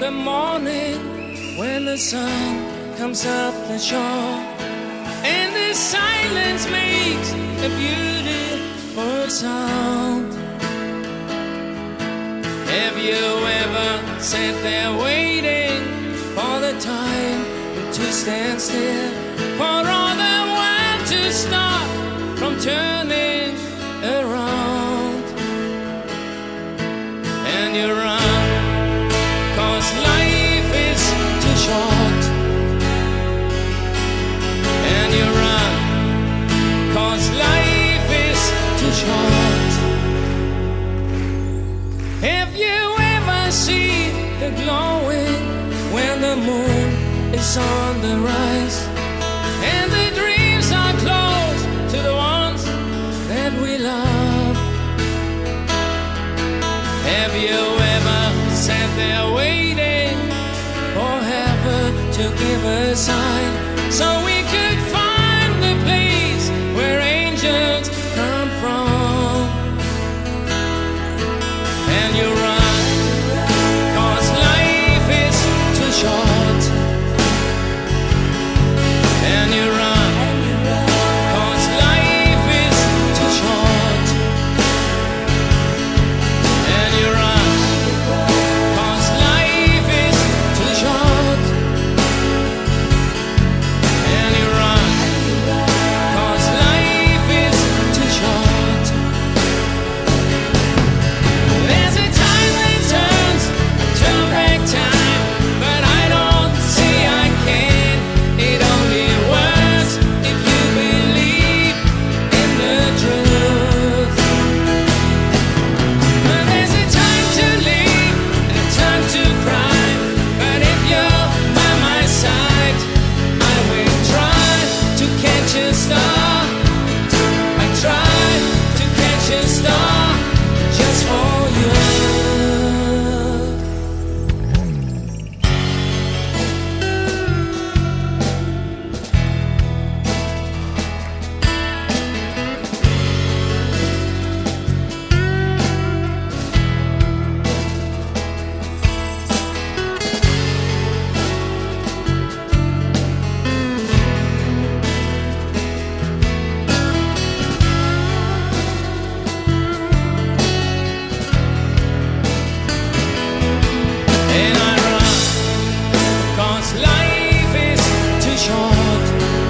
the morning when the sun comes up the shore, and the silence makes a beautiful sound. Have you ever sat there waiting for the time to stand still, for all the world to stop from turning around? And you run, 'cause life is too short. And you run, 'cause life is too short. Have you ever seen the glowing when the moon is on the rise, and the dreams are close to the ones that we love? Have you ever sat there waiting for heaven to give a sign, so we could find the place where angels come from? And you run, 'cause life is too short. And you run, 'cause life is too short. And you run, 'cause life is too short. And you run, 'cause life is too short. There's a time that turn back time, but I don't see I can. It only works if you believe in the truth. There's a time to live and a time to cry, but if you're by my side, I will try to catch a star. I try to catch a star just for you. And I run, 'cause life is too short.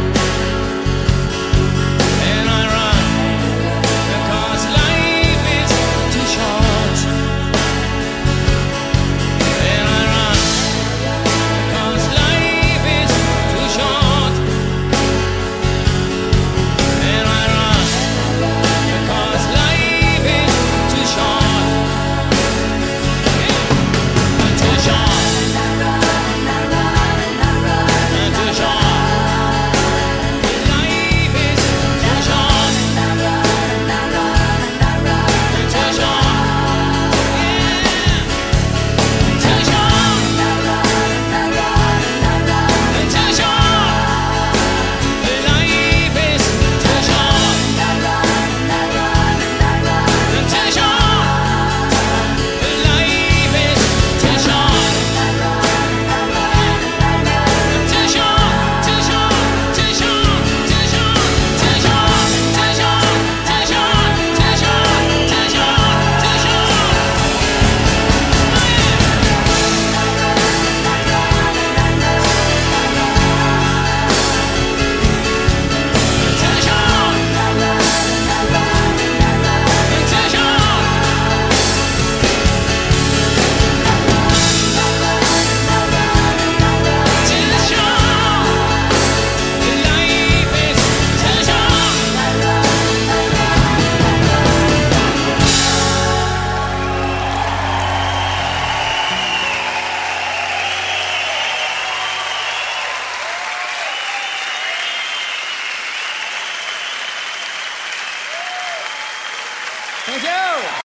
And I run, because life is too short. And I run, because life is too short. And I run, because life is too short. Too short. Too short. Life is too short. Too short. Too short. Too short. Life is too short. Too short. Life is too short. Too short, too short, too short, too short, too short, too short, too short, too short, too short, too Thank you.